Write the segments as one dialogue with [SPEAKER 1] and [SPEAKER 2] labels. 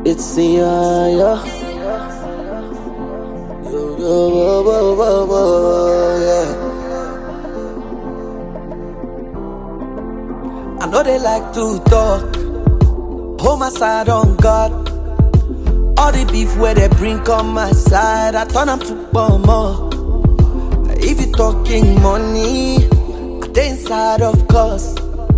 [SPEAKER 1] It's the yeah. Yeah. I know they like to talk. Hold my side on God. All the beef where they bring on my side, I turn them to bomber. If you talking money, I dey inside of course.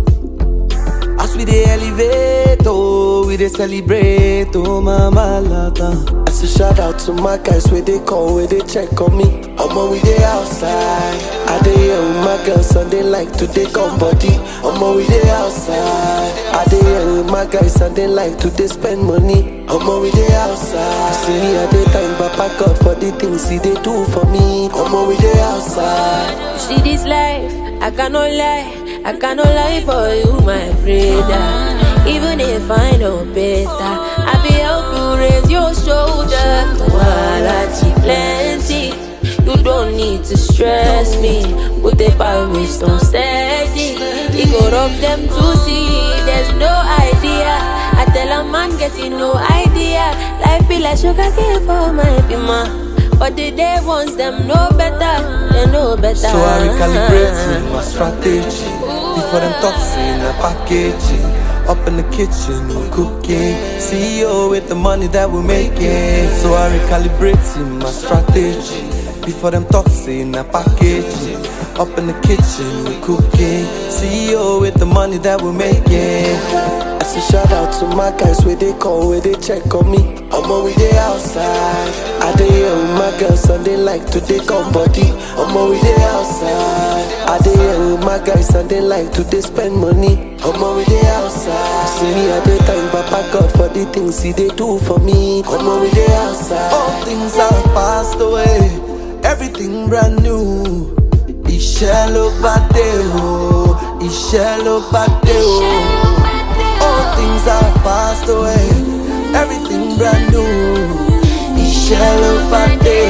[SPEAKER 1] As we dey elevate, oh, we dey celebrate, oh, mama lata. I say shout out to my guys where they call, where they check on me. Omo, we dey outside. I dey here with my girls and they like to take on body. Omo, we dey outside. I dey here with my guys and they like to dey spend money. Omo, we dey outside. See me at the time, Papa God for the things he dey do for me. Omo, we dey outside.
[SPEAKER 2] You see this life, I cannot lie. I cannot lie for you, my brother. Even if I know better, I be help you raise your shoulder. Quality plenty, you don't need to stress me. Put the power on steady. You go rub them to see, there's no idea. I tell a man getting no idea. Life be like sugar cane for my pima. But the day ones them know better, they know better.
[SPEAKER 1] So I recalibrate my strategy. Before them toxin, a packaging. Up in the kitchen, we cooking. CEO with the money that we're making. So I recalibrate my strategy. Before them toxin, a packaging. Up in the kitchen, we cooking. CEO with the money that we're making. I say shout out to my guys where they call, where they check on me. Omo, we dey outside. I dey here with my girls and they like to take on body. Omo, we dey outside. I dey here with my guys and they like to dey spend money. Omo, we dey outside. See me at the time, Papa God for the things he dey do for me. Omo, we dey outside. All things have passed away, everything brand new. Iṣẹ́ ló bá dé o, iṣẹ́ ló bá dé o. All things have passed away, everything brand new. Iṣẹ́ ló bá dé,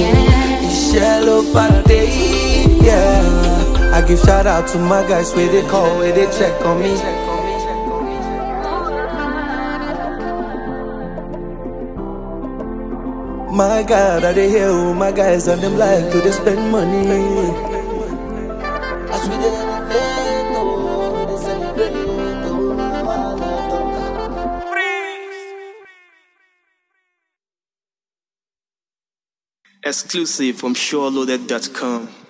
[SPEAKER 1] iṣẹ́ ló bá dé, yeah. I give shout out to my guys where they call, where they check on me. My God, I dey here with my guys and them like to they spend money. As we dey elevate, oh, we dey celebrate, oh, mama lata.
[SPEAKER 3] Exclusive from SureLoaded.com.